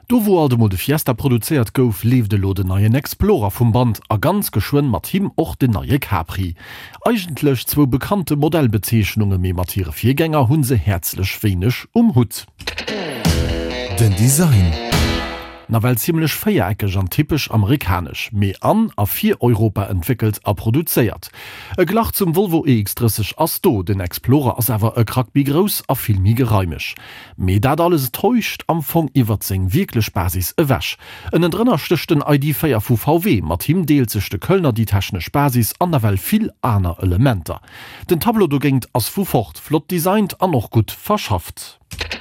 Do wo all de Mode Fiesta produziert gouf, lief de lo den neuen Explorer vum Band a ganz geschwoen mat him och den neue Capri. Eigentlech zwo bekannte Modellbezeichnungen mé Mattiere Viergänger hunn se herzlich wenig Hut. Den Design. Na weil ziemlich feiereckig an typisch amerikanisch, mé an a 4 Europa entwickelt a produziert. E Glach zum Volvo EX30 Asto, den Explorer as ewer e Krackbi groß a filmi geräumisch. Me dat alles täuscht am Fong iwwer seg wirklich Basis ewäsch. En drinnnerstichten ID4 vu VW mat him deelt sech de Kölner die technisch Basis an der Welt viel aner Elementer. Den Tableau do gingt as vu fort flott designt an noch gut verschafft.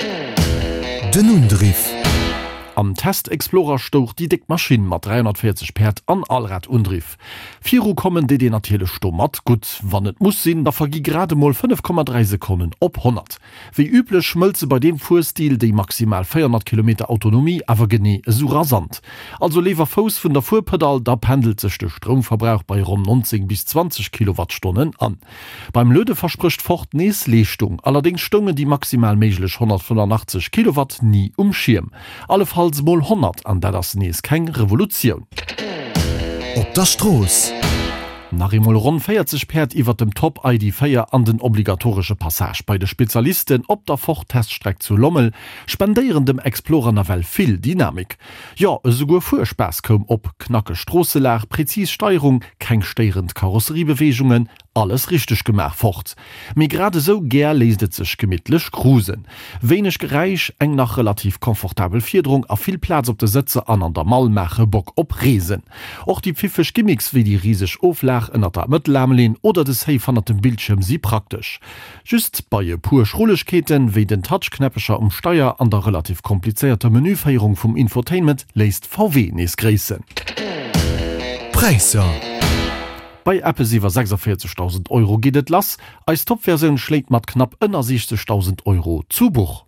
Den Undriff. Am Test Explorer stoch die Dickmaschine mat 340 Perd an Allrad undriff. Viru kommen de natile Stomat gut, wann et muss sinn, da vergi gerade mal 5,3 Sekunden op 100. Wie üblich schmölze bei dem Fuhrstil die maximal 400 km Autonomie awer genie so rasant. Also lever Fos vun der Fuhrpedal, da pendelt sech de Stromverbrauch bei rund 19 bis 20 Kilowattstunden an. Beim Löde verspricht fort nees Leestung, allerdings stunge die maximal meiglech 185 Kilowatt nie umschirm. Allefalls mal 100 an der das nees kein Revolution. Op der Stroß. Nachmol rund 40 Perd iwwer dem Top ID4 an den obligatorische Passage bei de Spezialisten op der Fortteststreck zu Lommel spendeieren dem Explorer Navel viel Dynamik. Ja, sogar Fuhrspaß kom op knacke Strosselach, präzis Steuerung, kein steierend Karosseriebewegungen, alles richtig gemacht fort. Mir gerade so ger leset sich gemidtlich cruisen. Wenig gereich, eng nach relativ komfortabel Vierderung, a viel Platz op de Sitze an der Malmache Bock op Resen. Auch die pfiffisch Gimmicks wie die riesig Oflach in der Mittellämlin oder des Hey von dem Bildschirm sie praktisch. Just bei je pur Schrulichkeiten wie den Touchknäppischer Steuer an der relativ komplizierte Menüfeierung vom Infotainment lässt VW nes Gräsen. Preise. Bei Apple iwwer 46.000 € geht et lass, als Topversion schlägt mat knapp 60.000 € zu Buch.